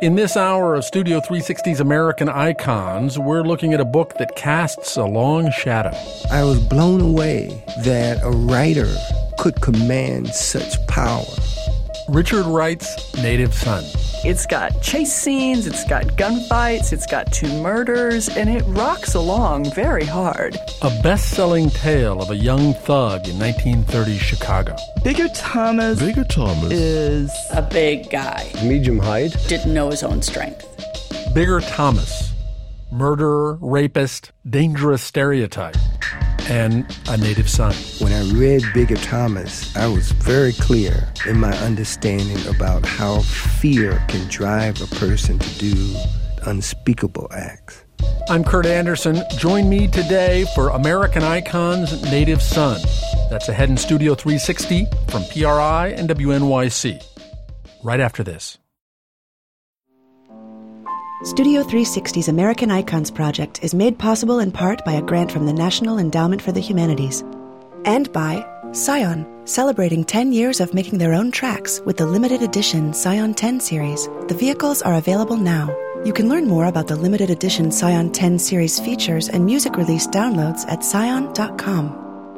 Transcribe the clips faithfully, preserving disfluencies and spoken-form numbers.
In this hour of Studio three sixty's American Icons, we're looking at a book that casts a long shadow. I was blown away that a writer could command such power. Richard Wright's Native Son. It's got chase scenes, it's got gunfights, it's got two murders, and it rocks along very hard. A best-selling tale of a young thug in nineteen thirties Chicago. Bigger Thomas, Bigger Thomas is a big guy. Medium height. Didn't know his own strength. Bigger Thomas. Murderer, rapist, dangerous stereotype, and a native son. When I read Bigger Thomas, I was very clear in my understanding about how fear can drive a person to do unspeakable acts. I'm Kurt Anderson. Join me today for American Icons Native Son. That's ahead in Studio three sixty from P R I and W N Y C. Right after this. Studio three sixty's American Icons project is made possible in part by a grant from the National Endowment for the Humanities and by Scion, celebrating ten years of making their own tracks with the limited edition Scion ten series. The vehicles are available now. You can learn more about the limited edition Scion ten series features and music release downloads at scion dot com.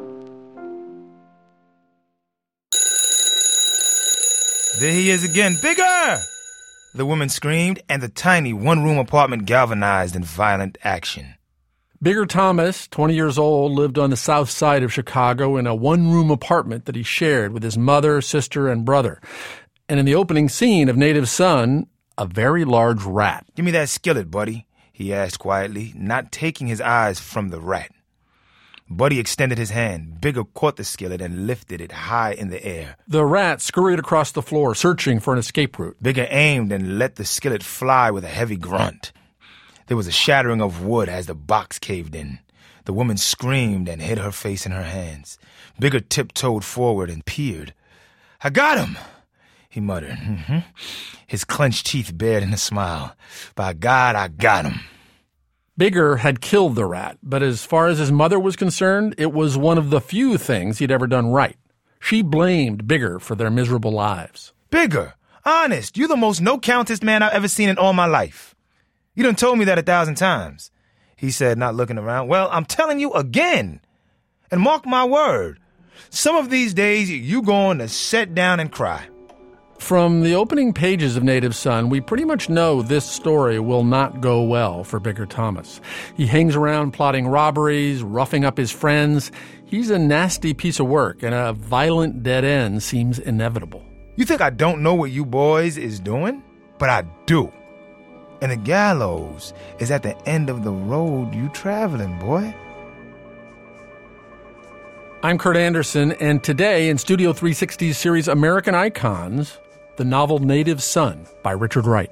There he is again. Bigger! The woman screamed, and the tiny one-room apartment galvanized in violent action. Bigger Thomas, twenty years old, lived on the south side of Chicago in a one-room apartment that he shared with his mother, sister, and brother. And in the opening scene of Native Son, a very large rat. "Give me that skillet, Buddy," he asked quietly, not taking his eyes from the rat. Buddy extended his hand. Bigger caught the skillet and lifted it high in the air. The rat scurried across the floor, searching for an escape route. Bigger aimed and let the skillet fly with a heavy grunt. There was a shattering of wood as the box caved in. The woman screamed and hid her face in her hands. Bigger tiptoed forward and peered. "I got him," he muttered. Mm-hmm. His clenched teeth bared in a smile. "By God, I got him." Bigger had killed the rat, but as far as his mother was concerned, it was one of the few things he'd ever done right. She blamed Bigger for their miserable lives. "Bigger, honest, you're the most no-countest man I've ever seen in all my life. You done told me that a thousand times," he said, not looking around. "Well, I'm telling you again. And mark my word, some of these days you going to sit down and cry." From the opening pages of Native Son, we pretty much know this story will not go well for Bigger Thomas. He hangs around plotting robberies, roughing up his friends. He's a nasty piece of work, and a violent dead end seems inevitable. "You think I don't know what you boys is doing? But I do. And the gallows is at the end of the road you traveling, boy." I'm Kurt Anderson, and today in Studio three sixty's series American Icons, the novel Native Son by Richard Wright.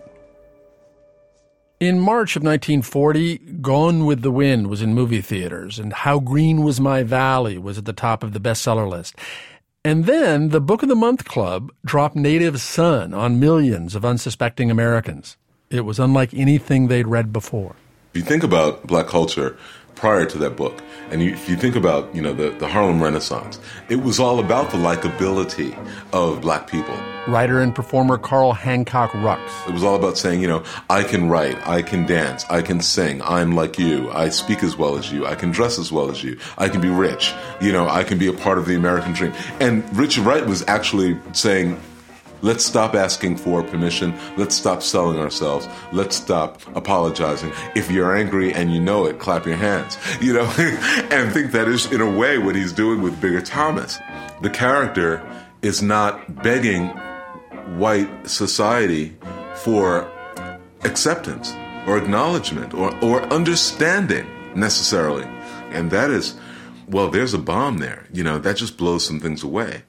In March of nineteen forty, Gone with the Wind was in movie theaters, and How Green Was My Valley was at the top of the bestseller list. And then the Book of the Month Club dropped Native Son on millions of unsuspecting Americans. It was unlike anything they'd read before. If you think about black culture prior to that book, and you, if you think about, you know, the, the Harlem Renaissance, it was all about the likability of black people. Writer and performer Carl Hancock Rux. It was all about saying, you know, I can write, I can dance, I can sing, I'm like you, I speak as well as you, I can dress as well as you, I can be rich, you know, I can be a part of the American dream. And Richard Wright was actually saying, let's stop asking for permission. Let's stop selling ourselves. Let's stop apologizing. If you're angry and you know it, clap your hands. You know, and I think that is, in a way, what he's doing with Bigger Thomas. The character is not begging white society for acceptance or acknowledgement or, or understanding necessarily. And that is, well, there's a bomb there. You know, that just blows some things away.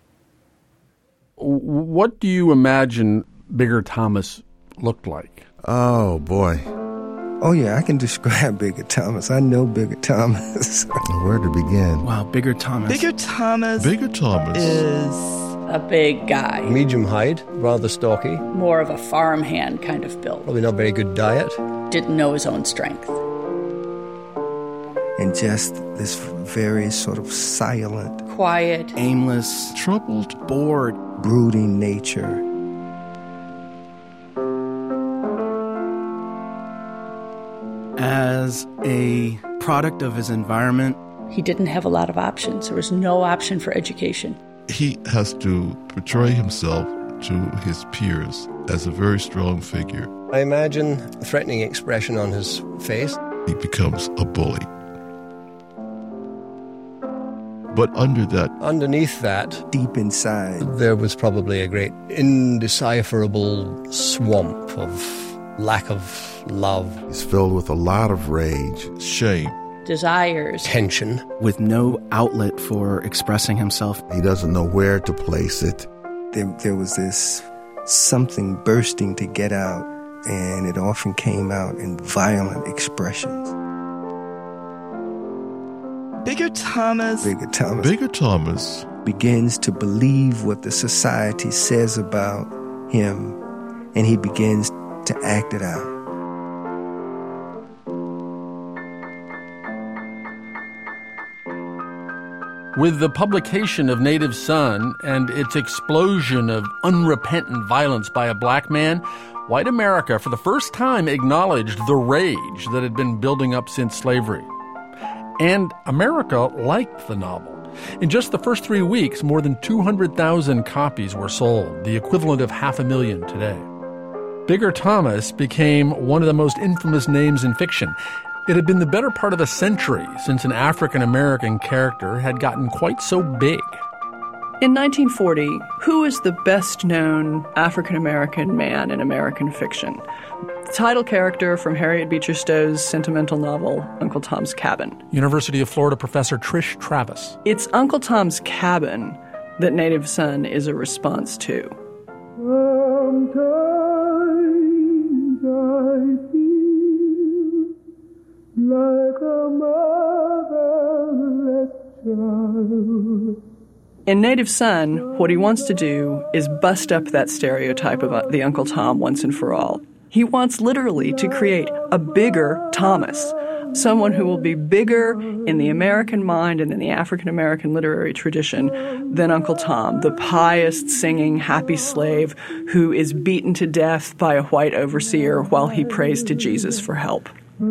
What do you imagine Bigger Thomas looked like? Oh, boy. Oh, yeah, I can describe Bigger Thomas. I know Bigger Thomas. Where to begin? Wow, Bigger Thomas. Bigger Thomas. Bigger Thomas is A big guy. Medium height, rather stocky. More of a farmhand kind of build. Probably not very good diet. Didn't know his own strength. And just this very sort of silent, quiet, aimless, troubled, bored, brooding nature. as a product of his environment. He didn't have a lot of options. There was no option for education. He has to portray himself to his peers as a very strong figure. I imagine a threatening expression on his face. He becomes a bully. But under that, underneath that, deep inside, there was probably a great indecipherable swamp of lack of love. He's filled with a lot of rage, shame, desires, tension, with no outlet for expressing himself. He doesn't know where to place it. There, there was this something bursting to get out, and it often came out in violent expressions. Bigger Thomas. Bigger Thomas. Bigger Thomas begins to believe what the society says about him, and he begins to act it out. With the publication of Native Son and its explosion of unrepentant violence by a black man, white America for the first time acknowledged the rage that had been building up since slavery. And America liked the novel. In just the first three weeks, more than two hundred thousand copies were sold, the equivalent of half a million today. Bigger Thomas became one of the most infamous names in fiction. It had been the better part of a century since an African-American character had gotten quite so big. In nineteen forty, who is the best-known African-American man in American fiction? The title character from Harriet Beecher Stowe's sentimental novel, Uncle Tom's Cabin. University of Florida professor Trish Travis. It's Uncle Tom's Cabin that Native Son is a response to. Sometimes I feel like a motherless child. In Native Son, what he wants to do is bust up that stereotype of the Uncle Tom once and for all. He wants literally to create a bigger Thomas, someone who will be bigger in the American mind and in the African-American literary tradition than Uncle Tom, the pious, singing, happy slave who is beaten to death by a white overseer while he prays to Jesus for help.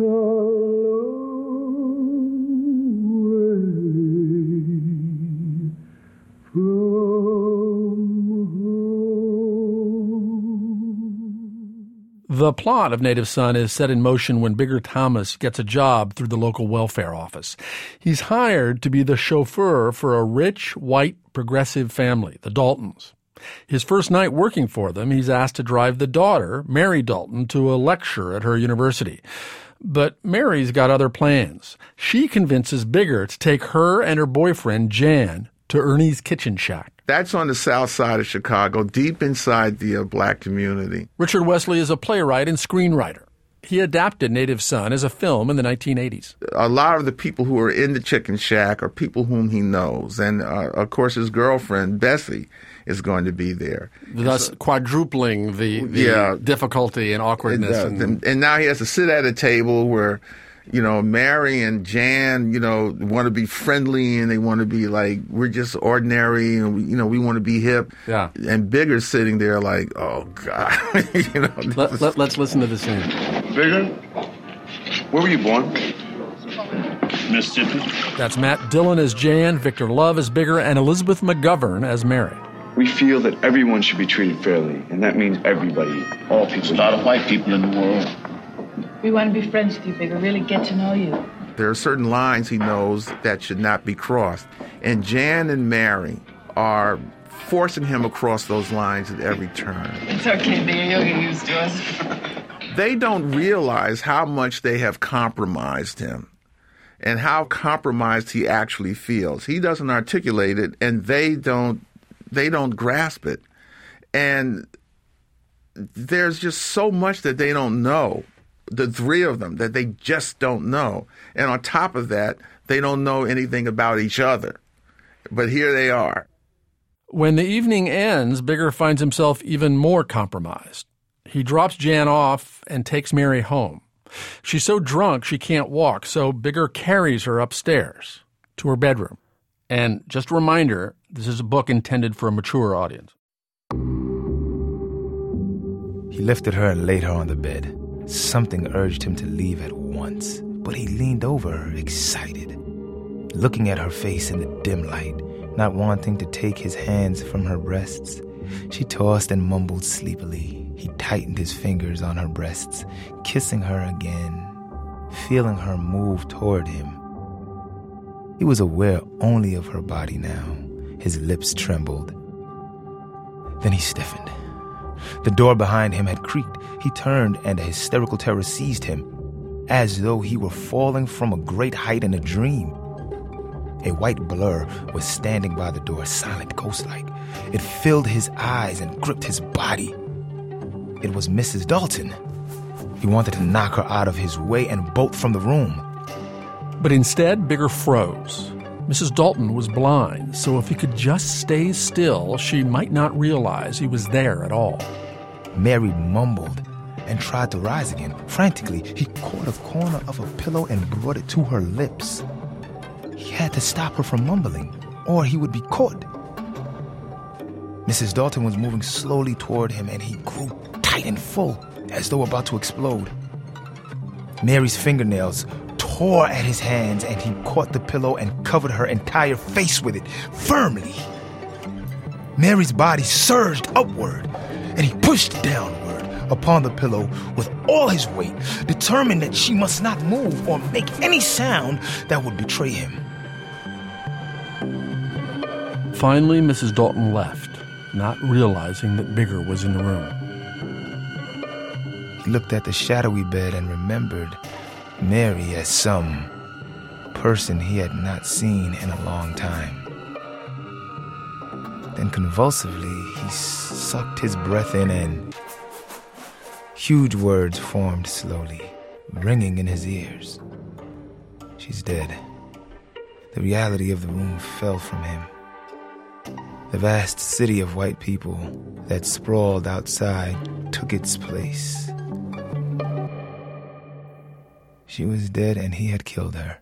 The plot of Native Son is set in motion when Bigger Thomas gets a job through the local welfare office. He's hired to be the chauffeur for a rich, white, progressive family, the Daltons. His first night working for them, he's asked to drive the daughter, Mary Dalton, to a lecture at her university. But Mary's got other plans. She convinces Bigger to take her and her boyfriend, Jan, to Ernie's Kitchen Shack. That's on the south side of Chicago, deep inside the uh, black community. Richard Wesley is a playwright and screenwriter. He adapted Native Son as a film in the nineteen eighties. A lot of the people who are in the Chicken Shack are people whom he knows. And, uh, of course, his girlfriend, Bessie, is going to be there. Thus so, quadrupling the, the yeah, difficulty and awkwardness. And, uh, and, and now he has to sit at a table where, you know, Mary and Jan, you know, want to be friendly and they want to be like, we're just ordinary and, we, you know, we want to be hip. Yeah. And Bigger's sitting there like, oh, God. you know, let, let, let's listen to the scene. Bigger, where were you born? Mississippi. That's Matt Dillon as Jan, Victor Love as Bigger, and Elizabeth McGovern as Mary. We feel that everyone should be treated fairly, and that means everybody, all people. There's a lot of white people in the world. We want to be friends with you, Bigger, really get to know you. There are certain lines he knows that should not be crossed. And Jan and Mary are forcing him across those lines at every turn. It's okay, Bigger, you'll get used to us. They don't realize how much they have compromised him and how compromised he actually feels. He doesn't articulate it, and they don't, they don't grasp it. And there's just so much that they don't know. The three of them, that they just don't know. And on top of that, they don't know anything about each other. But here they are. When the evening ends, Bigger finds himself even more compromised. He drops Jan off and takes Mary home. She's so drunk she can't walk, so Bigger carries her upstairs to her bedroom. And just a reminder, this is a book intended for a mature audience. He lifted her and laid her on the bed. Something urged him to leave at once, but he leaned over her, excited, looking at her face in the dim light, not wanting to take his hands from her breasts. She tossed and mumbled sleepily. He tightened his fingers on her breasts, kissing her again, feeling her move toward him. He was aware only of her body now. His lips trembled. Then he stiffened. The door behind him had creaked. He turned, and a hysterical terror seized him, as though he were falling from a great height in a dream. A white blur was standing by the door, silent, ghost-like. It filled his eyes and gripped his body. It was Missus Dalton. He wanted to knock her out of his way and bolt from the room. But instead, Bigger froze. Missus Dalton was blind, so if he could just stay still, she might not realize he was there at all. Mary mumbled and tried to rise again. Frantically, he caught a corner of a pillow and brought it to her lips. He had to stop her from mumbling, or he would be caught. Missus Dalton was moving slowly toward him, and he grew tight and full, as though about to explode. Mary's fingernails tore at his hands, and he caught the pillow and covered her entire face with it, firmly. Mary's body surged upward, and he pushed downward upon the pillow with all his weight, determined that she must not move or make any sound that would betray him. Finally, Missus Dalton left, not realizing that Bigger was in the room. He looked at the shadowy bed and remembered Mary as some person he had not seen in a long time. Then convulsively, he sucked his breath in and huge words formed slowly, ringing in his ears. She's dead. The reality of the room fell from him. The vast city of white people that sprawled outside took its place. She was dead, and he had killed her.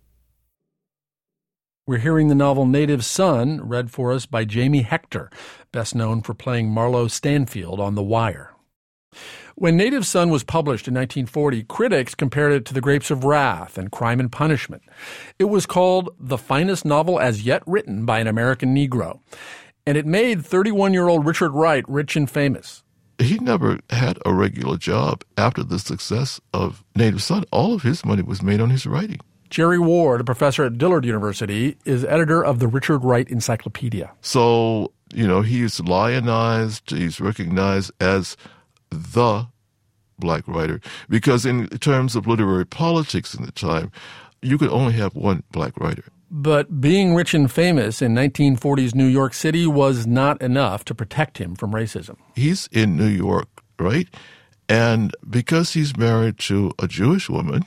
We're hearing the novel Native Son, read for us by Jamie Hector, best known for playing Marlo Stanfield on The Wire. When Native Son was published in nineteen forty, critics compared it to The Grapes of Wrath and Crime and Punishment. It was called the finest novel as yet written by an American Negro, and it made thirty-one-year-old Richard Wright rich and famous. He never had a regular job after the success of Native Son. All of his money was made on his writing. Jerry Ward, a professor at Dillard University, is editor of the Richard Wright Encyclopedia. So, you know, he's lionized, he's recognized as the black writer, because in terms of literary politics in the time, you could only have one black writer. But being rich and famous in nineteen forties New York City was not enough to protect him from racism. He's in New York, right? And because he's married to a Jewish woman,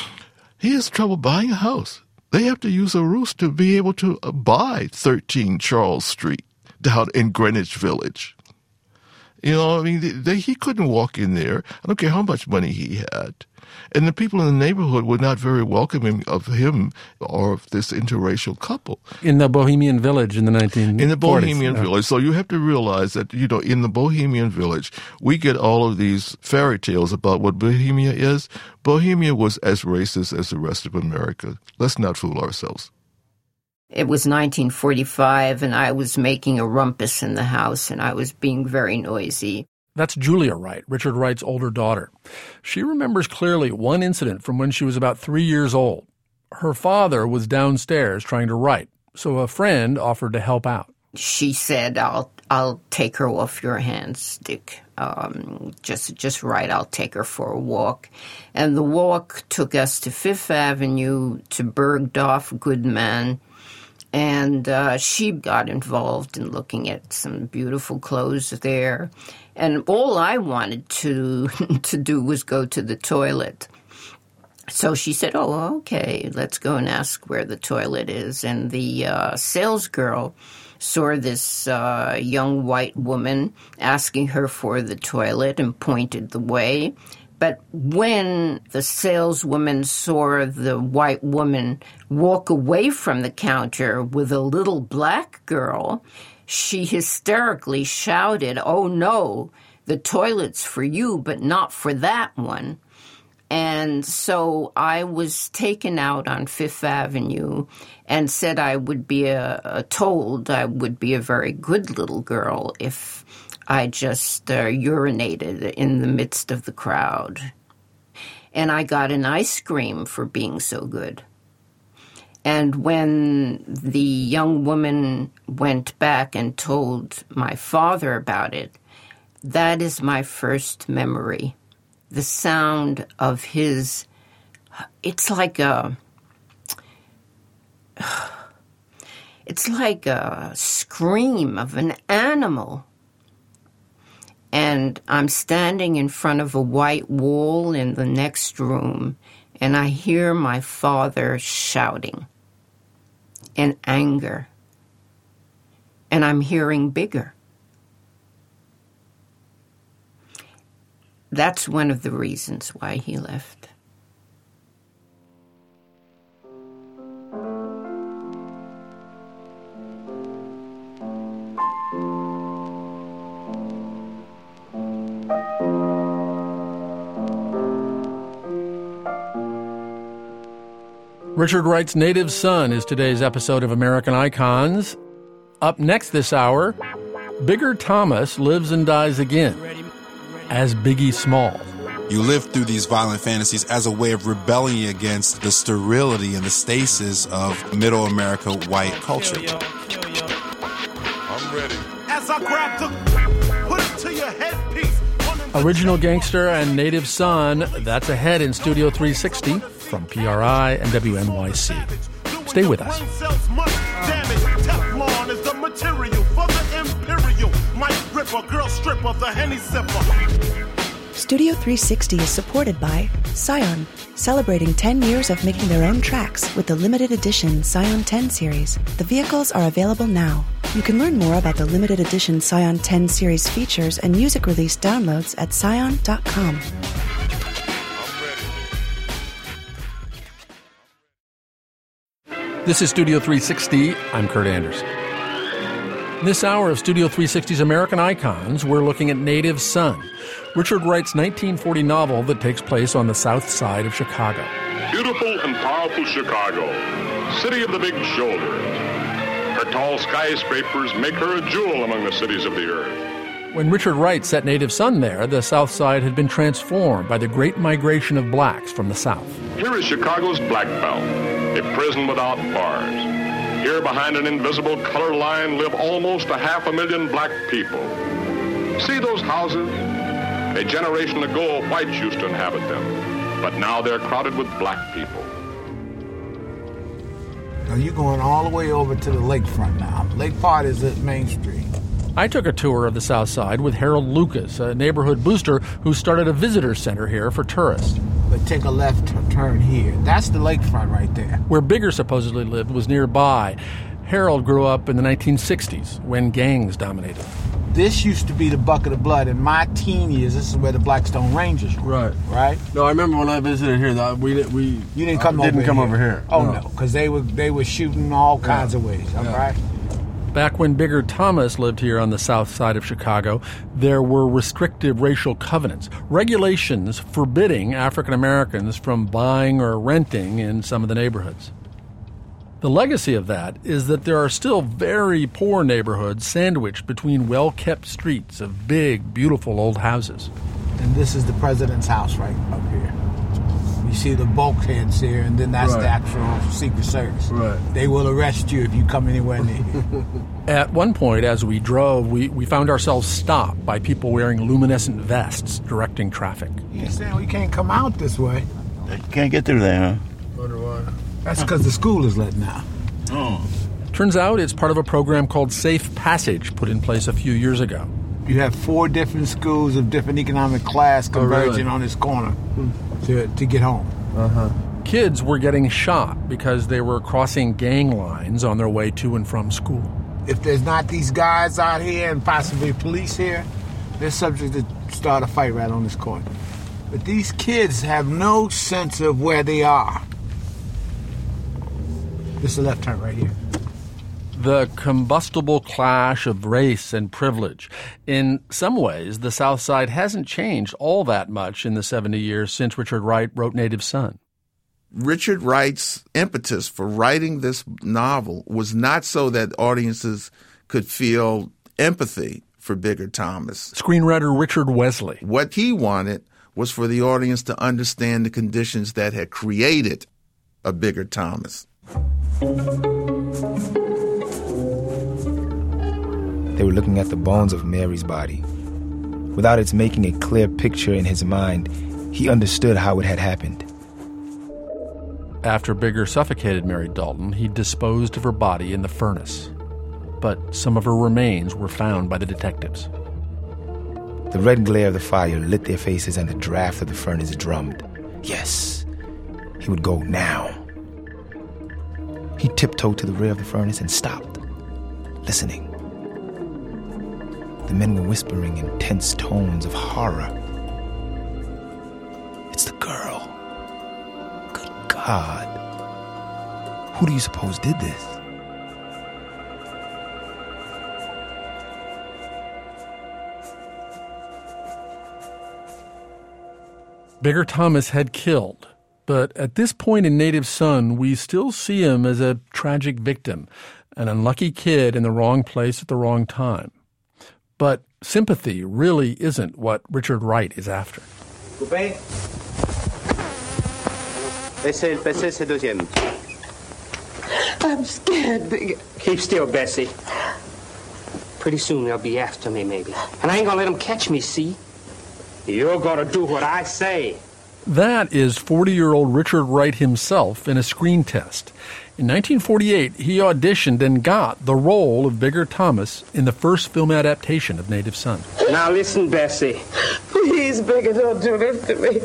he has trouble buying a house. They have to use a roof to be able to buy thirteen Charles Street down in Greenwich Village. You know, I mean, they, they, he couldn't walk in there. I don't care how much money he had. And the people in the neighborhood were not very welcoming of him or of this interracial couple. In the Bohemian Village in the nineteen forties. In the Bohemian yeah. Village. So you have to realize that, you know, in the Bohemian Village, we get all of these fairy tales about what Bohemia is. Bohemia was as racist as the rest of America. Let's not fool ourselves. It was nineteen forty-five, and I was making a rumpus in the house, and I was being very noisy. That's Julia Wright, Richard Wright's older daughter. She remembers clearly one incident from when she was about three years old. Her father was downstairs trying to write, so a friend offered to help out. She said, I'll I'll take her off your hands, Dick. Um, just, just write, I'll take her for a walk. And the walk took us to Fifth Avenue, to Bergdorf Goodman. And uh, she got involved in looking at some beautiful clothes there. And all I wanted to to do was go to the toilet. So she said, oh, okay, let's go and ask where the toilet is. And the uh, sales girl saw this uh, young white woman asking her for the toilet and pointed the way. But when the saleswoman saw the white woman walk away from the counter with a little black girl, she hysterically shouted, oh, no, the toilet's for you, but not for that one. And so I was taken out on Fifth Avenue and said I would be a, a told I would be a very good little girl if I just uh, urinated in the midst of the crowd. And I got an ice cream for being so good. And when the young woman went back and told my father about it, that is my first memory. The sound of his, it's like a, it's like a scream of an animal. And I'm standing in front of a white wall in the next room, and I hear my father shouting in anger. And I'm hearing bigger. That's one of the reasons why he left. Richard Wright's Native Son is today's episode of American Icons. Up next this hour, Bigger Thomas lives and dies again as Biggie Smalls. You live through these violent fantasies as a way of rebelling against the sterility and the stasis of middle America white culture. I'm ready. As I grab the, put it to your headpiece. Original Gangster and Native Son, that's ahead in Studio three sixty from P R I and W N Y C. Stay with us. Teflon is the material for the imperial. Mike Ripper, girl stripper, the Henny sipper. Studio three sixty is supported by Scion, celebrating ten years of making their own tracks with the limited edition Scion ten series. The vehicles are available now. You can learn more about the limited edition Scion ten series features and music release downloads at scion dot com. This is Studio three sixty. I'm Kurt Anderson. This hour of Studio three sixty's American Icons, we're looking at Native Son, Richard Wright's nineteen forty novel that takes place on the south side of Chicago. Beautiful and powerful Chicago, city of the big shoulders. Her tall skyscrapers make her a jewel among the cities of the earth. When Richard Wright set Native Son there, the South Side had been transformed by the great migration of blacks from the South. Here is Chicago's Black Belt, a prison without bars. Here behind an invisible color line live almost a half a million black people. See those houses? A generation ago, whites used to inhabit them, but now they're crowded with black people. Now you're going all the way over to the lakefront now. Lake Part is at Main Street. I took a tour of the South Side with Harold Lucas, a neighborhood booster who started a visitor center here for tourists. But take a left turn here. That's the lakefront right there. Where Bigger supposedly lived was nearby. Harold grew up in the nineteen sixties when gangs dominated. This used to be the Bucket of Blood. In my teen years, this is where the Blackstone Rangers were. Right. Right? No, I remember when I visited here, that we didn't we You didn't come uh, over didn't come here. over here. Oh no, no, because they were they were shooting all kinds yeah. of ways. All yeah. right. Back when Bigger Thomas lived here on the south side of Chicago, there were restrictive racial covenants, regulations forbidding African Americans from buying or renting in some of the neighborhoods. The legacy of that is that there are still very poor neighborhoods sandwiched between well-kept streets of big, beautiful old houses. And this is the president's house right up here. You see the bulkheads here, and then that's right. the actual Secret Service. Right. They will arrest you if you come anywhere near here. At one point, as we drove, we, we found ourselves stopped by people wearing luminescent vests directing traffic. You're saying we can't come out this way? You can't get through there, huh? Wonder why. That's because the school is letting out. Oh. Turns out it's part of a program called Safe Passage put in place a few years ago. You have four different schools of different economic class converging oh, really? on this corner to to get home. Uh-huh. Kids were getting shot because they were crossing gang lines on their way to and from school. If there's not these guys out here and possibly police here, they're subject to start a fight right on this corner. But these kids have no sense of where they are. This is a left turn right here. the combustible clash of race and privilege. In some ways, the South Side hasn't changed all that much in the seventy years since Richard Wright wrote Native Son. Richard Wright's impetus for writing this novel was not so that audiences could feel empathy for Bigger Thomas. Screenwriter Richard Wesley. What he wanted was for the audience to understand the conditions that had created a Bigger Thomas. They were looking at the bones of Mary's body. Without its making a clear picture in his mind, he understood how it had happened. After Bigger suffocated Mary Dalton, he disposed of her body in the furnace. But some of her remains were found by the detectives. The red glare of the fire lit their faces and the draft of the furnace drummed. Yes, he would go now. He tiptoed to the rear of the furnace and stopped, listening. The men were whispering in tense tones of horror. It's the girl. Good God. Who do you suppose did this? Bigger Thomas had killed, but at this point in Native Son, we still see him as a tragic victim, an unlucky kid in the wrong place at the wrong time. But sympathy really isn't what Richard Wright is after. Coupé. Laissez le passer, c'est deuxième. I'm scared, Bigger. Keep still, Bessie. Pretty soon they'll be after me, maybe. And I ain't gonna let them catch me, see? You're gonna do what I say. That is forty-year-old Richard Wright himself in a screen test. In nineteen forty-eight, he auditioned and got the role of Bigger Thomas in the first film adaptation of Native Son. Now listen, Bessie. Please, Bigger, don't do this to me.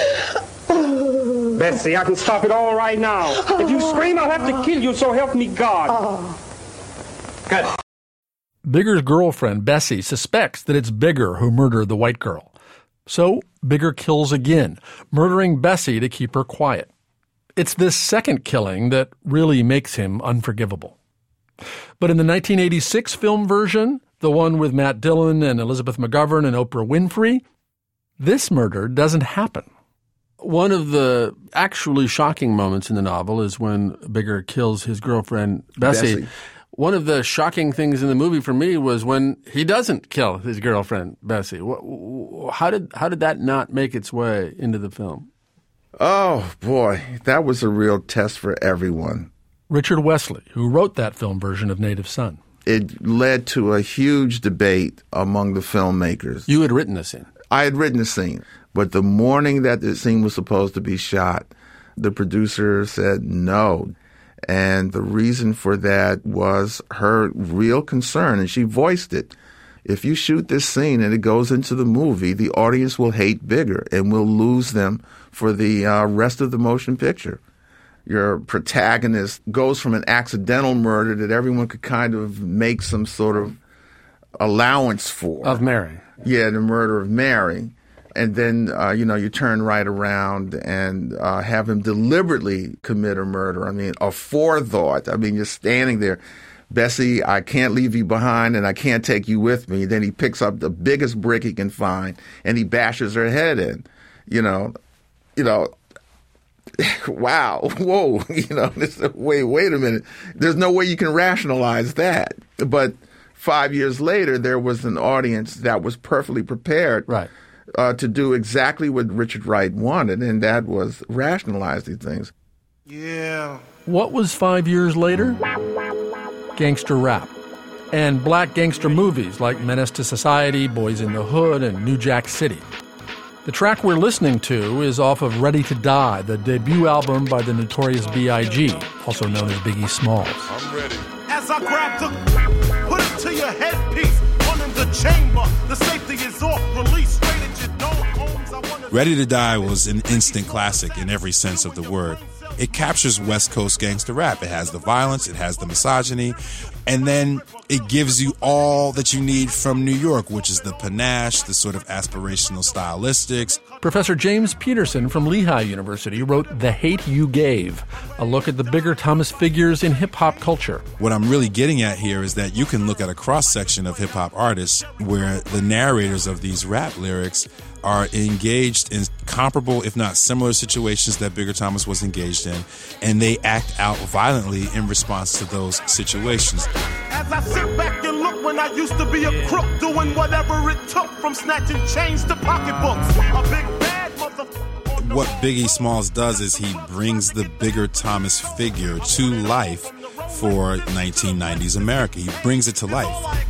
Bessie, I can stop it all right now. If you scream, I'll have to kill you, so help me God. Oh. Good. Bigger's girlfriend, Bessie, suspects that it's Bigger who murdered the white girl. So Bigger kills again, murdering Bessie to keep her quiet. It's this second killing that really makes him unforgivable. But in the nineteen eighty-six film version, the one with Matt Dillon and Elizabeth McGovern and Oprah Winfrey, this murder doesn't happen. One of the actually shocking moments in the novel is when Bigger kills his girlfriend, Bessie. Bessie. One of the shocking things in the movie for me was when he doesn't kill his girlfriend, Bessie. How did how did that not make its way into the film? Oh, boy, that was a real test for everyone. Richard Wesley, who wrote that film version of Native Son. It led to a huge debate among the filmmakers. You had written the scene. I had written the scene. But the morning that the scene was supposed to be shot, the producer said no. And the reason for that was her real concern, and she voiced it. If you shoot this scene and it goes into the movie, the audience will hate Bigger and will lose them for the uh, rest of the motion picture. Your protagonist goes from an accidental murder that everyone could kind of make some sort of allowance for. Of Mary. Yeah, the murder of Mary. And then, uh, you know, you turn right around and uh, have him deliberately commit a murder. I mean, a forethought. I mean, you're standing there. Bessie, I can't leave you behind and I can't take you with me. Then he picks up the biggest brick he can find and he bashes her head in. You know, you know, wow, whoa, you know, this, wait, wait a minute. There's no way you can rationalize that. But five years later, there was an audience that was perfectly prepared. Right. Uh, to do exactly what Richard Wright wanted, and that was rationalize these things. Yeah. What was five years later? Gangster rap. And black gangster movies like Menace to Society, Boys in the Hood, and New Jack City. The track we're listening to is off of Ready to Die, the debut album by the Notorious B I G, also known as Biggie Smalls. I'm ready. As I grab the, put it to your headpiece, one in the chamber, the safety is off, release straight at your dome, homes, I wanna... Ready to Die was an instant classic in every sense of the word. It captures West Coast gangster rap. It has the violence, it has the misogyny, And then it gives you all that you need from New York, which is the panache, the sort of aspirational stylistics. Professor James Peterson from Lehigh University wrote The Hate You Gave, a look at the Bigger Thomas figures in hip-hop culture. What I'm really getting at here is that you can look at a cross-section of hip-hop artists where the narrators of these rap lyrics are engaged in comparable, if not similar, situations that Bigger Thomas was engaged in, and they act out violently in response to those situations. As I sit back and look when I used to be a crook, doing whatever it took from snatching chains to pocketbooks. A big bad motherfucker. What Biggie Smalls does is he brings the Bigger Thomas figure to life for nineteen nineties America. He brings it to life.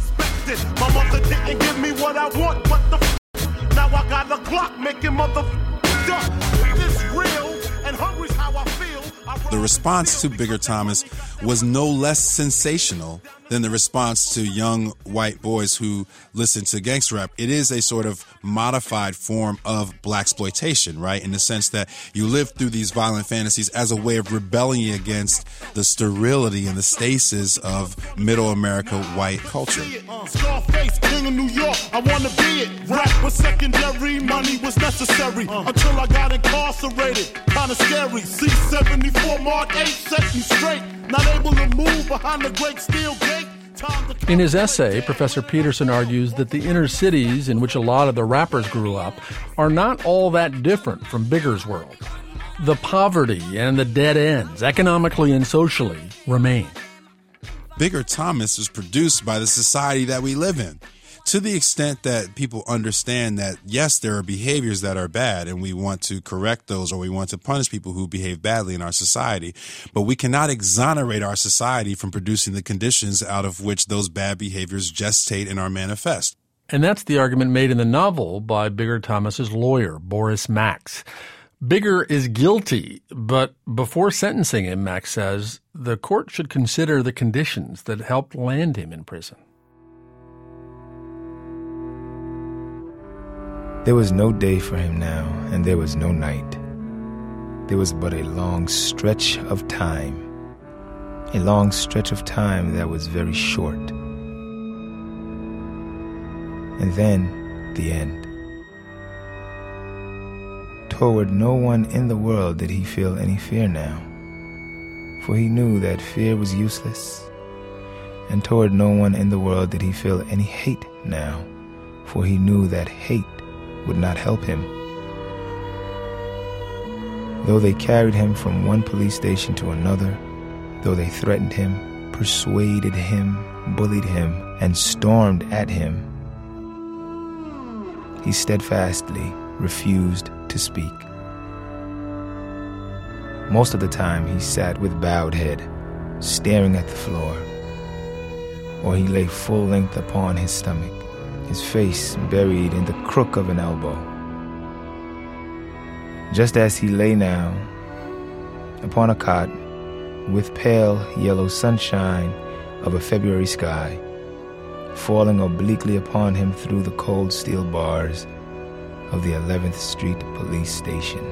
My mother didn't give me what I want, what the f- now I got a clock making motherfucker duck. This real and hungry's how I feel. The response to Bigger Thomas was no less sensational than the response to young white boys who listen to gangster rap. It is a sort of modified form of blaxploitation, right? In the sense that you live through these violent fantasies as a way of rebelling against the sterility and the stasis of middle America white culture. Scarface, king of New York, I wanna be it. Rap was secondary, money was necessary. Until I got incarcerated, kinda scary. C seventy-four Mark eight set me straight. Not able to move behind the great steel gate. In his essay, Professor Peterson argues that the inner cities in which a lot of the rappers grew up are not all that different from Bigger's world. The poverty and the dead ends, economically and socially, remain. Bigger Thomas was produced by the society that we live in. To the extent that people understand that, yes, there are behaviors that are bad and we want to correct those or we want to punish people who behave badly in our society, but we cannot exonerate our society from producing the conditions out of which those bad behaviors gestate and are manifest. And that's the argument made in the novel by Bigger Thomas's lawyer, Boris Max. Bigger is guilty, but before sentencing him, Max says, the court should consider the conditions that helped land him in prison. There was no day for him now, and there was no night. There was but a long stretch of time, a long stretch of time that was very short. And then the end. Toward no one in the world did he feel any fear now, for he knew that fear was useless. And toward no one in the world did he feel any hate now, for he knew that hate would not help him. Though they carried him from one police station to another, though they threatened him, persuaded him, bullied him, and stormed at him, he steadfastly refused to speak. Most of the time he sat with bowed head, staring at the floor, or he lay full length upon his stomach, his face buried in the crook of an elbow. Just as he lay now, upon a cot, with pale yellow sunshine of a February sky, falling obliquely upon him through the cold steel bars of the eleventh Street Police Station.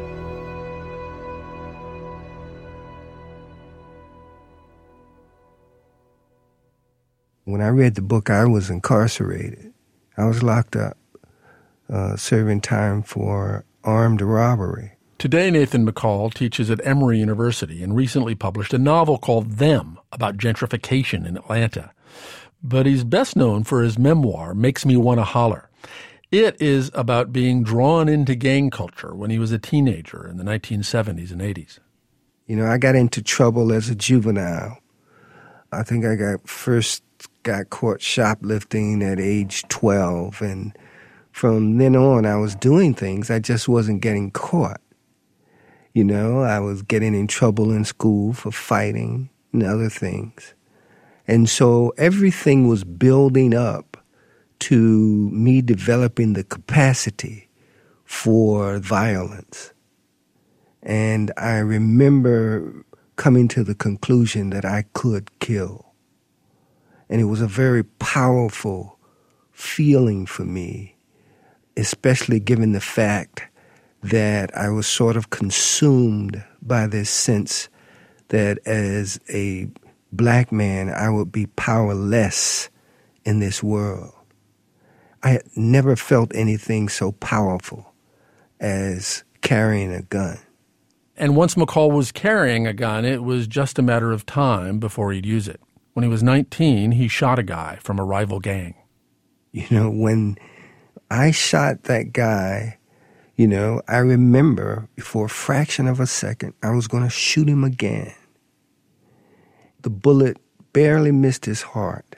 When I read the book, I was incarcerated. I was locked up, uh, serving time for armed robbery. Today, Nathan McCall teaches at Emory University and recently published a novel called Them about gentrification in Atlanta. But he's best known for his memoir, Makes Me Wanna Holler. It is about being drawn into gang culture when he was a teenager in the nineteen seventies and eighties. You know, I got into trouble as a juvenile. I think I got first got caught shoplifting at age twelve, and from then on I was doing things. I just wasn't getting caught. You know, I was getting in trouble in school for fighting and other things. And so everything was building up to me developing the capacity for violence. And I remember coming to the conclusion that I could kill. And it was a very powerful feeling for me, especially given the fact that I was sort of consumed by this sense that as a black man, I would be powerless in this world. I had never felt anything so powerful as carrying a gun. And once McCall was carrying a gun, it was just a matter of time before he'd use it. When he was nineteen, he shot a guy from a rival gang. You know, when I shot that guy, you know, I remember for a fraction of a second, I was going to shoot him again. The bullet barely missed his heart.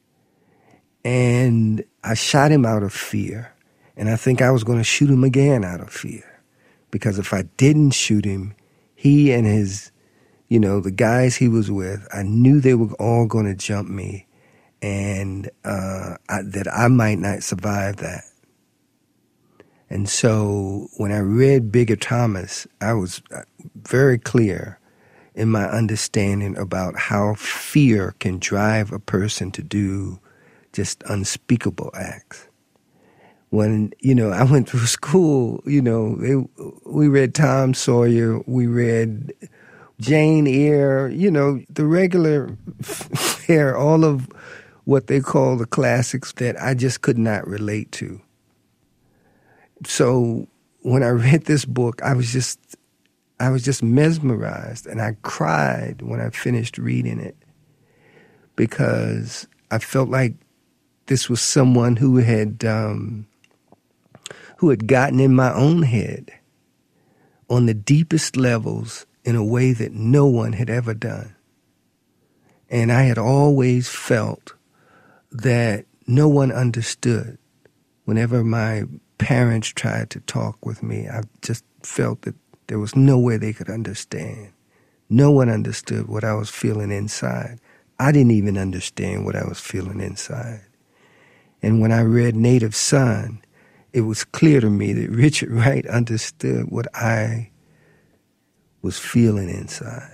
And I shot him out of fear. And I think I was going to shoot him again out of fear. Because if I didn't shoot him, he and his, you know, the guys he was with, I knew they were all going to jump me. And uh, I, that I might not survive that. And so when I read Bigger Thomas, I was very clear in my understanding about how fear can drive a person to do just unspeakable acts. When, you know, I went through school, you know, it, we read Tom Sawyer, we read Jane Eyre, you know, the regular fare, all of what they call the classics that I just could not relate to. So when I read this book, I was just, I was just mesmerized, and I cried when I finished reading it because I felt like this was someone who had, um, who had gotten in my own head on the deepest levels in a way that no one had ever done. And I had always felt that no one understood. Whenever my parents tried to talk with me, I just felt that there was no way they could understand. No one understood what I was feeling inside. I didn't even understand what I was feeling inside. And when I read Native Son, it was clear to me that Richard Wright understood what I was feeling inside.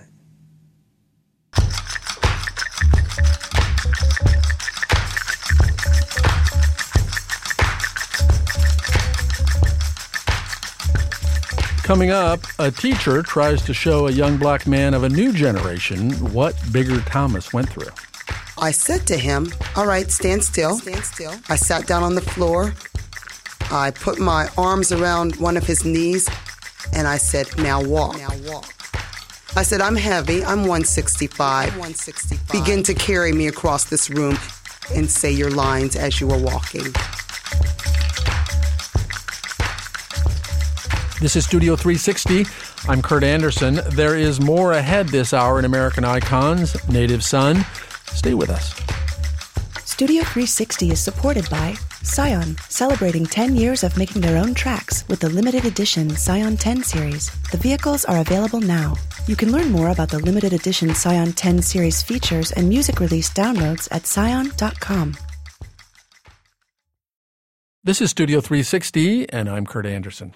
Coming up, a teacher tries to show a young black man of a new generation what Bigger Thomas went through. I said to him, all right, stand still. Stand still. I sat down on the floor. I put my arms around one of his knees, and I said, now walk. Now walk. I said, I'm heavy. I'm one sixty-five. I'm one sixty-five. Begin to carry me across this room and say your lines as you are walking. This is Studio three sixty. I'm Kurt Anderson. There is more ahead this hour in American Icons, Native Son. Stay with us. Studio three sixty is supported by Scion, celebrating ten years of making their own tracks with the limited edition Scion ten series. The vehicles are available now. You can learn more about the limited edition Scion ten series features and music release downloads at scion dot com. This is Studio three sixty, and I'm Kurt Anderson.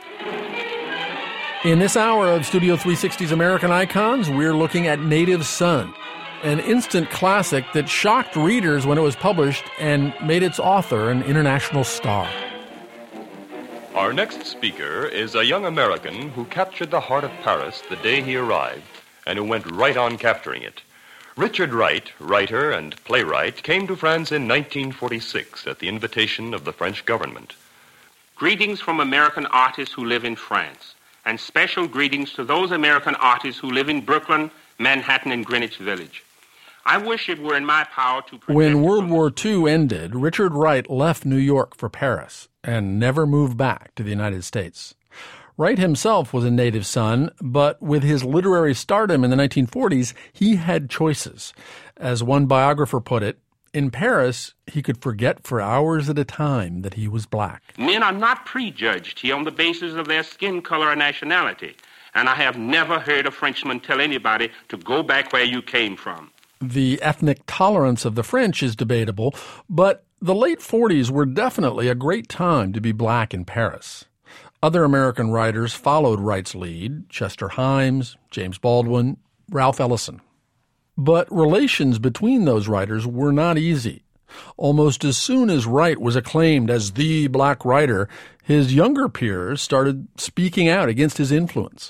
In this hour of Studio three sixty's American Icons, we're looking at Native Son, an instant classic that shocked readers when it was published and made its author an international star. Our next speaker is a young American who captured the heart of Paris the day he arrived and who went right on capturing it. Richard Wright, writer and playwright, came to France in nineteen forty-six at the invitation of the French government. Greetings from American artists who live in France, and special greetings to those American artists who live in Brooklyn, Manhattan, and Greenwich Village. I wish it were in my power to... When World War Two ended, Richard Wright left New York for Paris and never moved back to the United States. Wright himself was a native son, but with his literary stardom in the nineteen forties, he had choices. As one biographer put it, in Paris, he could forget for hours at a time that he was black. Men are not prejudged here on the basis of their skin color or nationality, and I have never heard a Frenchman tell anybody to go back where you came from. The ethnic tolerance of the French is debatable, but the late forties were definitely a great time to be black in Paris. Other American writers followed Wright's lead: Chester Himes, James Baldwin, Ralph Ellison. But relations between those writers were not easy. Almost as soon as Wright was acclaimed as the black writer, his younger peers started speaking out against his influence.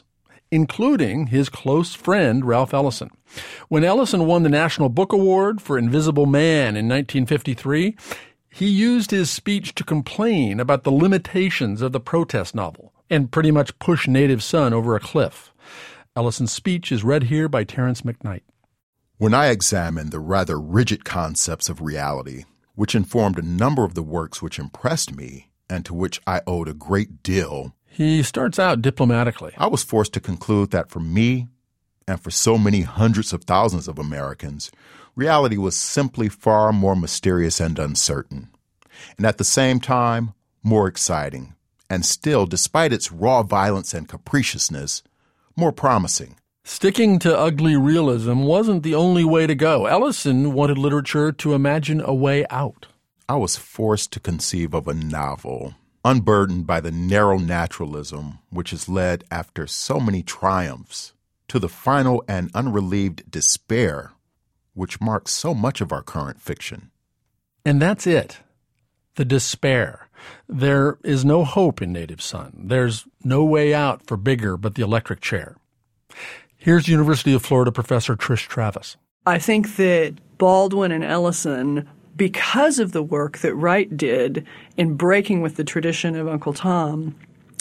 including his close friend Ralph Ellison. When Ellison won the National Book Award for Invisible Man in nineteen fifty-three, he used his speech to complain about the limitations of the protest novel and pretty much push Native Son over a cliff. Ellison's speech is read here by Terrence McKnight. When I examined the rather rigid concepts of reality, which informed a number of the works which impressed me and to which I owed a great deal, he starts out diplomatically. I was forced to conclude that for me, and for so many hundreds of thousands of Americans, reality was simply far more mysterious and uncertain, and at the same time, more exciting, and still, despite its raw violence and capriciousness, more promising. Sticking to ugly realism wasn't the only way to go. Ellison wanted literature to imagine a way out. I was forced to conceive of a novel, unburdened by the narrow naturalism which has led, after so many triumphs, to the final and unrelieved despair which marks so much of our current fiction. And that's it. The despair. There is no hope in Native Son. There's no way out for Bigger but the electric chair. Here's University of Florida professor Trish Travis. I think that Baldwin and Ellison, because of the work that Wright did in breaking with the tradition of Uncle Tom,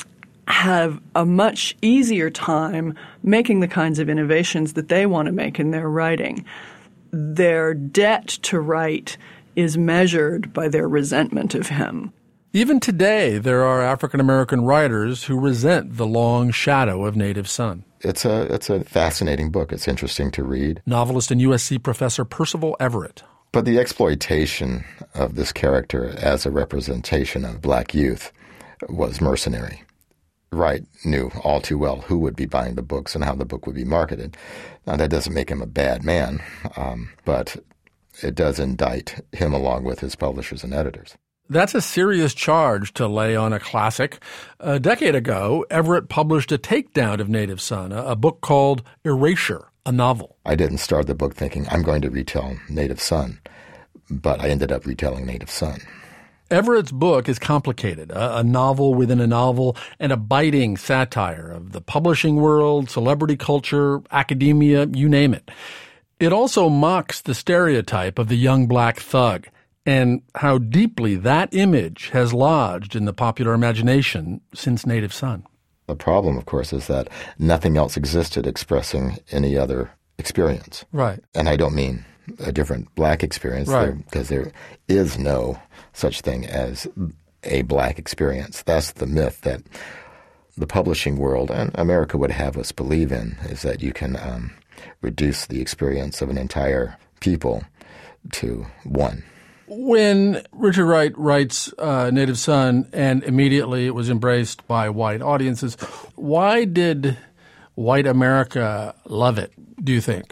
have a much easier time making the kinds of innovations that they want to make in their writing. Their debt to Wright is measured by their resentment of him. Even today, there are African-American writers who resent the long shadow of Native Son. It's a it's a fascinating book. It's interesting to read. Novelist and U S C professor Percival Everett. But the exploitation of this character as a representation of black youth was mercenary. Wright knew all too well who would be buying the books and how the book would be marketed. Now, that doesn't make him a bad man, um, but it does indict him along with his publishers and editors. That's a serious charge to lay on a classic. A decade ago, Everett published a takedown of Native Son, a book called Erasure, a novel. I didn't start the book thinking I'm going to retell Native Son, but I ended up retelling Native Son. Everett's book is complicated, a, a novel within a novel and a biting satire of the publishing world, celebrity culture, academia, you name it. It also mocks the stereotype of the young black thug and how deeply that image has lodged in the popular imagination since Native Son. The problem, of course, is that nothing else existed expressing any other experience. Right. And I don't mean a different black experience, right, there, because there is no such thing as a black experience. That's the myth that the publishing world and America would have us believe in, is that you can um, reduce the experience of an entire people to one. When Richard Wright writes uh, Native Son and immediately it was embraced by white audiences, why did white America love it, do you think?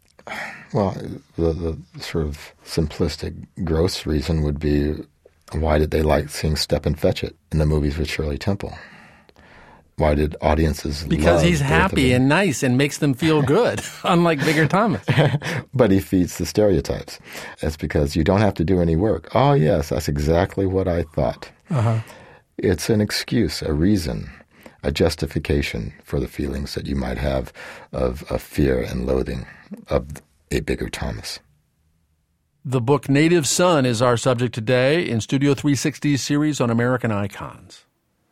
Well, the, the sort of simplistic, gross reason would be, why did they like seeing Step and Fetch It in the movies with Shirley Temple? Why did audiences Because love he's happy and nice and makes them feel good, unlike Bigger Thomas. But he feeds the stereotypes. It's because you don't have to do any work. Oh, yes, that's exactly what I thought. Uh-huh. It's an excuse, a reason, a justification for the feelings that you might have of, of fear and loathing of a Bigger Thomas. The book Native Son is our subject today in Studio three sixty's series on American icons.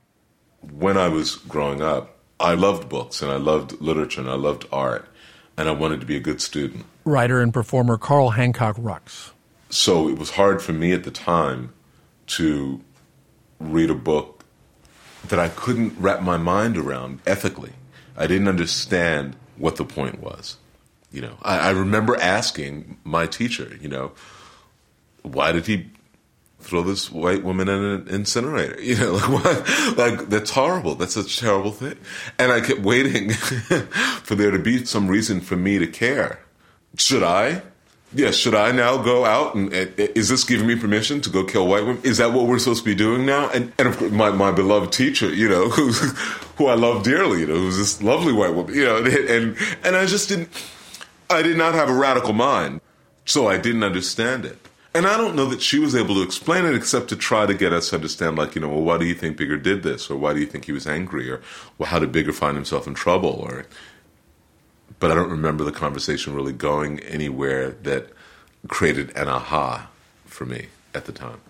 When I was growing up, I loved books and I loved literature and I loved art, and I wanted to be a good student. Writer and performer Carl Hancock Rux. So it was hard for me at the time to read a book that I couldn't wrap my mind around ethically. I didn't understand what the point was. You know, I, I remember asking my teacher, you know, why did he throw this white woman in an incinerator? You know, like, what? Like, that's horrible. That's a terrible thing. And I kept waiting for there to be some reason for me to care. Should I? Yes, should I now go out and, and is this giving me permission to go kill white women? Is that what we're supposed to be doing now? And, and of course, my, my beloved teacher, you know, who, who I love dearly, you know, who's this lovely white woman, you know, and, and, and I just didn't, I did not have a radical mind, so I didn't understand it. And I don't know that she was able to explain it except to try to get us to understand, like, you know, well, why do you think Bigger did this? Or why do you think he was angry? Or, well, how did Bigger find himself in trouble? Or, but I don't remember the conversation really going anywhere that created an aha for me at the time.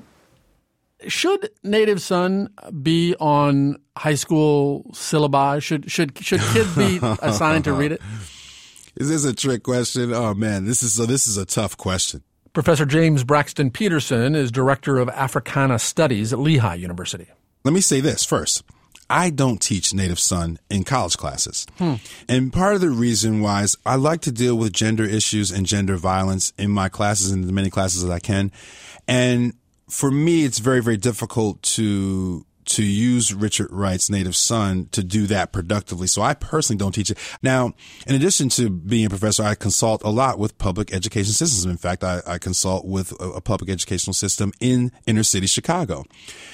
Should Native Son be on high school syllabi? Should should should kids be assigned to read it? Is this a trick question? Oh man, this is so. This is a tough question. Professor James Braxton Peterson is director of Africana Studies at Lehigh University. Let me say this first. I don't teach Native Son in college classes. Hmm. And part of the reason why is I like to deal with gender issues and gender violence in my classes, in as many classes as I can. And for me, it's very, very difficult to to use Richard Wright's Native Son to do that productively. So I personally don't teach it. Now, in addition to being a professor, I consult a lot with public education systems. In fact, I, I consult with a, a public educational system in inner city Chicago.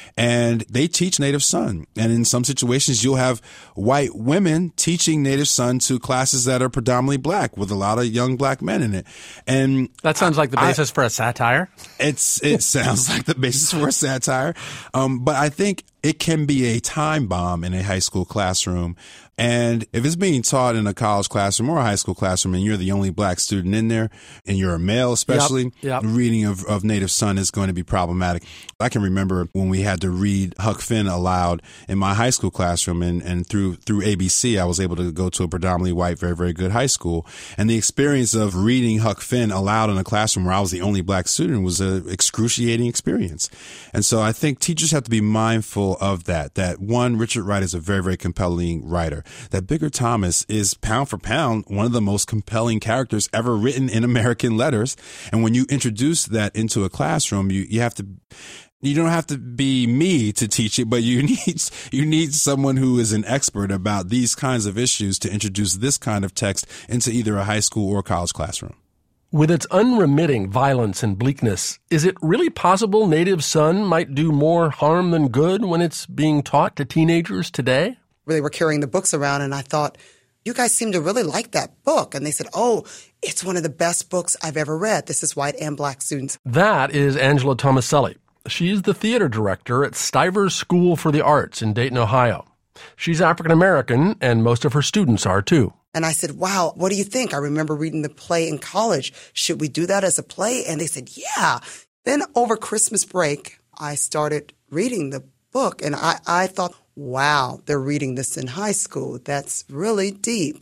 And they teach Native Son. And in some situations, you'll have white women teaching Native Son to classes that are predominantly black with a lot of young black men in it. And that sounds like the basis I, for a satire. It's It sounds like the basis for a satire. Um, but I think it can be a time bomb in a high school classroom. And if it's being taught in a college classroom or a high school classroom and you're the only black student in there and you're a male especially, yep, yep. reading of, of Native Son is going to be problematic. I can remember when we had to read Huck Finn aloud in my high school classroom, and, and through through A B C, I was able to go to a predominantly white, very, very good high school. And the experience of reading Huck Finn aloud in a classroom where I was the only black student was an excruciating experience. And so I think teachers have to be mindful of that, that one, Richard Wright is a very, very compelling writer. That Bigger Thomas is pound for pound one of the most compelling characters ever written in American letters. And when you introduce that into a classroom, you, you have to, you don't have to be me to teach it, but you need, you need someone who is an expert about these kinds of issues to introduce this kind of text into either a high school or college classroom. With its unremitting violence and bleakness, is it really possible Native Son might do more harm than good when it's being taught to teenagers today? They were carrying the books around, and I thought, you guys seem to really like that book. And they said, oh, it's one of the best books I've ever read. This is white and black students. That is Angela Tomaselli. She's the theater director at Stivers School for the Arts in Dayton, Ohio. She's African-American, and most of her students are, too. And I said, wow, what do you think? I remember reading the play in college. Should we do that as a play? And they said, yeah. Then over Christmas break, I started reading the book, and I, I thought, wow, they're reading this in high school. That's really deep.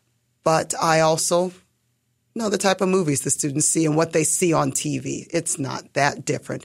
But I also know the type of movies the students see and what they see on T V. It's not that different.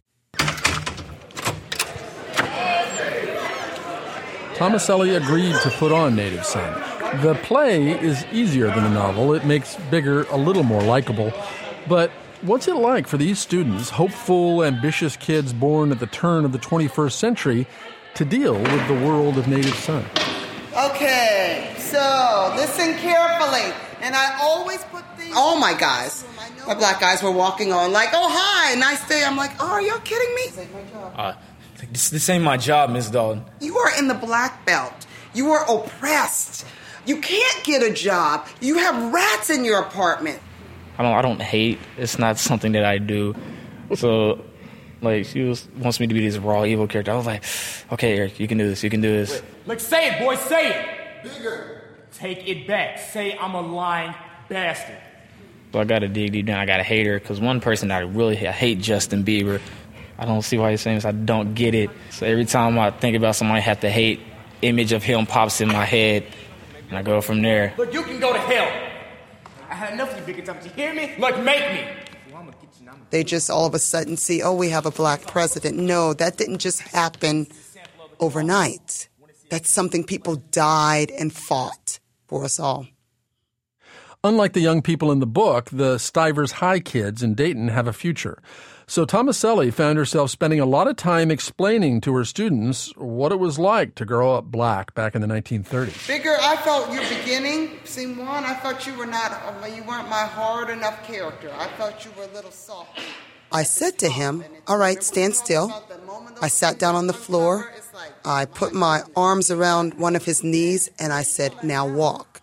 Tomaselli agreed to put on Native Son. The play is easier than the novel. It makes Bigger a little more likable. But what's it like for these students, hopeful, ambitious kids born at the turn of the twenty-first century, to deal with the world of Native Son? Okay, so listen carefully. And I always put things... All my guys, my black guys were walking on like, oh, hi, nice day. I'm like, oh, are y'all kidding me? Uh, this, this ain't my job, Miss Dalton. You are in the black belt. You are oppressed. You can't get a job. You have rats in your apartment. I don't, I don't hate. It's not something that I do. So... Like, she was, wants me to be this raw, evil character. I was like, okay, Eric, you can do this, you can do this. Look, say it, boy, say it. Bigger. Take it back. Say I'm a lying bastard. So I got to dig deep down. I got to hate her, because one person I really hate, I hate Justin Bieber. I don't see why he's saying this. I don't get it. So every time I think about somebody I have to hate, image of him pops in my head, and I go from there. Look, you can go to hell. I had enough of you, Bigger Thomas. You hear me? Look, make me. They just all of a sudden see, oh, we have a black president. No, that didn't just happen overnight. That's something people died and fought for us all. Unlike the young people in the book, the Stivers High kids in Dayton have a future. So Tomaselli found herself spending a lot of time explaining to her students what it was like to grow up black back in the nineteen thirties. Bigger, I felt your beginning, scene one, I thought you were not, you weren't my hard enough character. I thought you were a little soft. I said to him, all right, stand still. I sat down on the floor. I put my arms around one of his knees, and I said, now walk.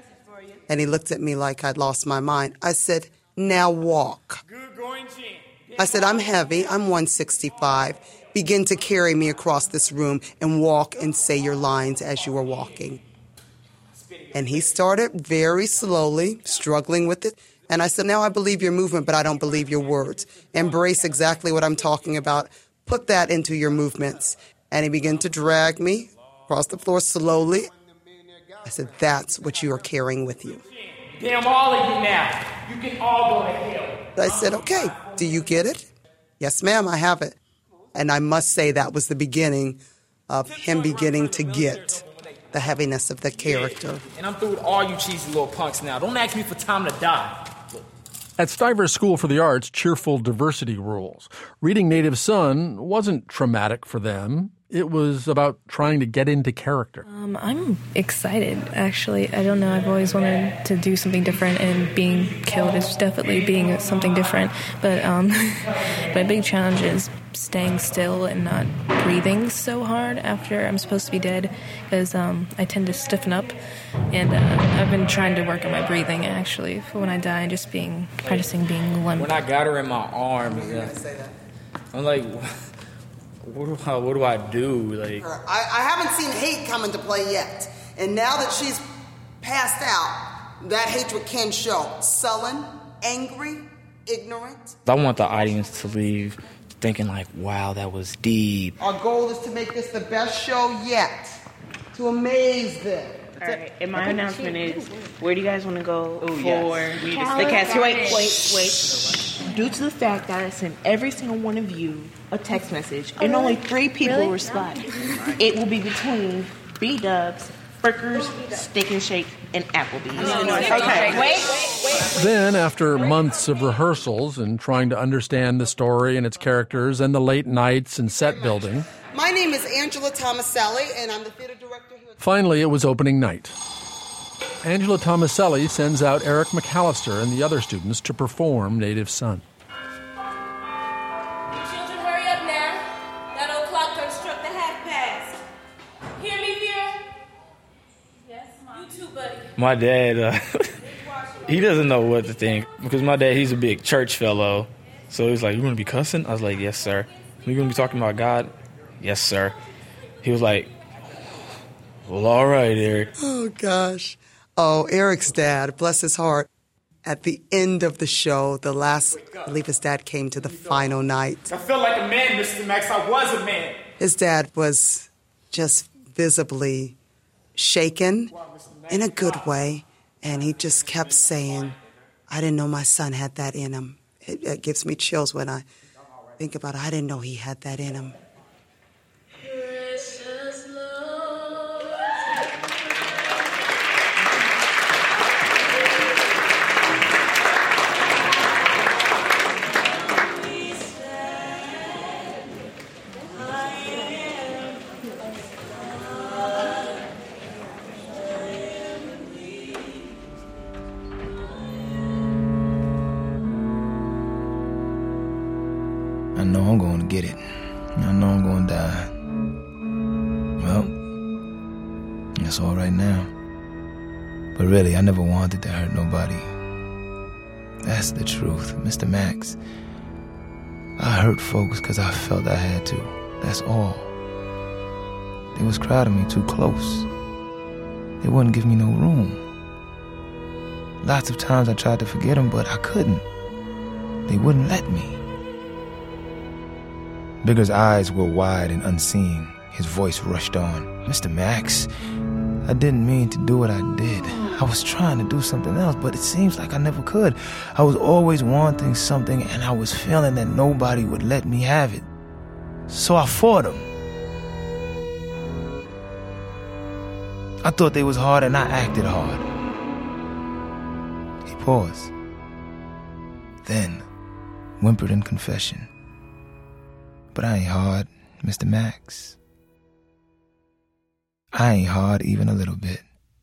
And he looked at me like I'd lost my mind. I said, now walk. I said, I'm heavy. I'm one sixty-five. Begin to carry me across this room and walk and say your lines as you were walking. And he started very slowly, struggling with it. And I said, now I believe your movement, but I don't believe your words. Embrace exactly what I'm talking about. Put that into your movements. And he began to drag me across the floor slowly. I said, that's what you are carrying with you. Damn all of you now. You can all go to hell. I said, okay, do you get it? Yes, ma'am, I have it. And I must say that was the beginning of him beginning to get the heaviness of the character. And I'm through with all you cheesy little punks now. Don't ask me for time to die. At Stivers School for the Arts, cheerful diversity rules. Reading Native Son wasn't traumatic for them. It was about trying to get into character. Um, I'm excited, actually. I don't know. I've always wanted to do something different, and being killed is definitely being something different. But um, my big challenge is staying still and not breathing so hard after I'm supposed to be dead, because um, I tend to stiffen up. And uh, I've been trying to work on my breathing, actually, for when I die, and just being practicing being limp. When I got her in my arms, yeah, I'm like, what do I, what do I do? Like, I, I haven't seen hate come into play yet. And now that she's passed out, that hatred can show. Sullen, angry, ignorant. I want the audience to leave thinking like, wow, that was deep. Our goal is to make this the best show yet, to amaze them. All right, and my announcement is, where do you guys want to go Ooh, for yes. the cast? Wait, wait, wait. Due to the fact that I sent every single one of you a text message, and only three people Really? responded, it will be between B-Dubs, Frickers, Steak and Shake, and Applebee's. Okay, wait. Then, after months of rehearsals and trying to understand the story and its characters and the late nights and set building, My name is Angela Tomaselli, and I'm the theater director here. finally it was opening night. Angela Tomaselli sends out Eric McAllister and the other students to perform Native Son. Children, hurry up now. That old clock done struck the half past. Hear me, Vera? Yes, Mom. You too, buddy. My dad, uh, he doesn't know what to think, because my dad, he's a big church fellow. So he's like, you going to be cussing? I was like, yes, sir. You going to be talking about God? Yes, sir. He was like, well, all right, Eric. Oh, gosh. Oh, Eric's dad, bless his heart. At the end of the show, the last, I believe his dad came to the final night. I feel like a man, Mister Max. I was a man. His dad was just visibly shaken in a good way, and he just kept saying, I didn't know my son had that in him. It, it gives me chills when I think about it. I didn't know he had that in him. I know I'm going to get it. I know I'm going to die. Well, that's all right now. But really, I never wanted to hurt nobody. That's the truth, Mister Max. I hurt folks because I felt I had to. That's all. They was crowding me too close. They wouldn't give me no room. Lots of times I tried to forget them, but I couldn't. They wouldn't let me. Bigger's eyes were wide and unseeing. His voice rushed on. Mister Max, I didn't mean to do what I did. I was trying to do something else, but it seems like I never could. I was always wanting something, and I was feeling that nobody would let me have it. So I fought them. I thought they was hard, and I acted hard. He paused. Then whimpered in confession. But I ain't hard, Mister Max. I ain't hard even a little bit.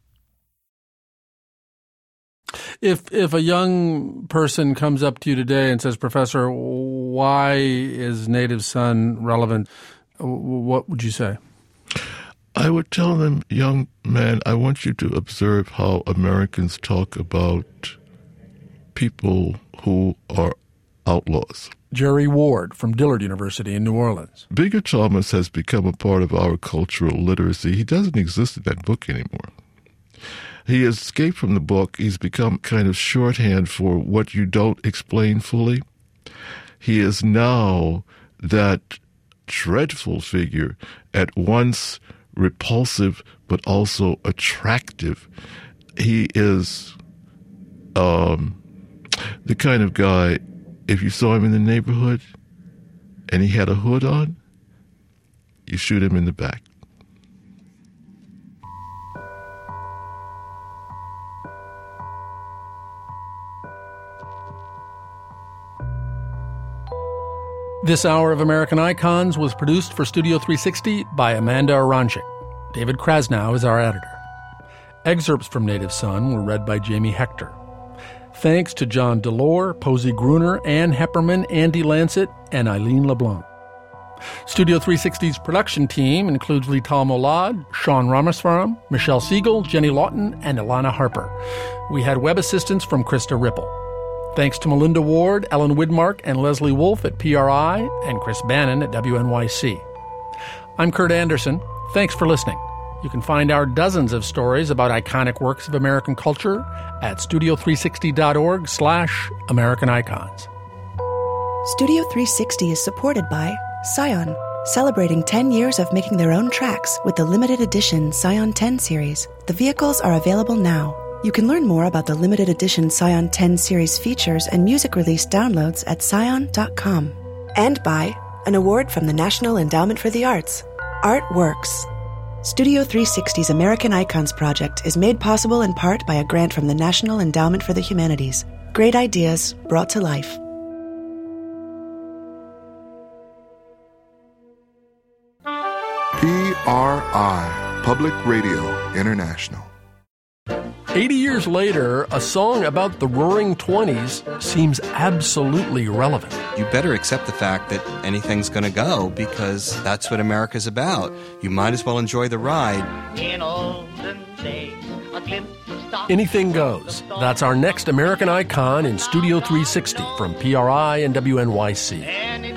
If if a young person comes up to you today and says, Professor, why is Native Son relevant, what would you say? I would tell them, young man, I want you to observe how Americans talk about people who are outlaws. Jerry Ward from Dillard University in New Orleans. Bigger Thomas has become a part of our cultural literacy. He doesn't exist in that book anymore. He has escaped from the book. He's become kind of shorthand for what you don't explain fully. He is now that dreadful figure, at once repulsive but also attractive. He is um, the kind of guy, if you saw him in the neighborhood and he had a hood on, you shoot him in the back. This hour of American Icons was produced for Studio three sixty by Amanda Aronczyk. David Krasnow is our editor. Excerpts from Native Son were read by Jamie Hector. Thanks to John Delore, Posey Gruner, Ann Hepperman, Andy Lancet, and Eileen LeBlanc. Studio three sixty's production team includes Lital Molad, Sean Ramaswamy, Michelle Siegel, Jenny Lawton, and Ilana Harper. We had web assistance from Krista Ripple. Thanks to Melinda Ward, Ellen Widmark, and Leslie Wolf at P R I, and Chris Bannon at W N Y C. I'm Kurt Anderson. Thanks for listening. You can find our dozens of stories about iconic works of American culture at studio three sixty dot org slash American Icons. Studio three sixty is supported by Scion, celebrating ten years of making their own tracks with the limited edition Scion ten series. The vehicles are available now. You can learn more about the limited edition Scion ten series features and music release downloads at scion dot com. And by an award from the National Endowment for the Arts. Art Works. Studio three sixty's American Icons project is made possible in part by a grant from the National Endowment for the Humanities. Great ideas brought to life. P R I, Public Radio International. Eighty years later, a song about the Roaring Twenties seems absolutely relevant. You better accept the fact that anything's going to go, because that's what America's about. You might as well enjoy the ride. In olden days, a glimpse of stock. Anything goes. That's our next American Icon in Studio three sixty from P R I and W N Y C.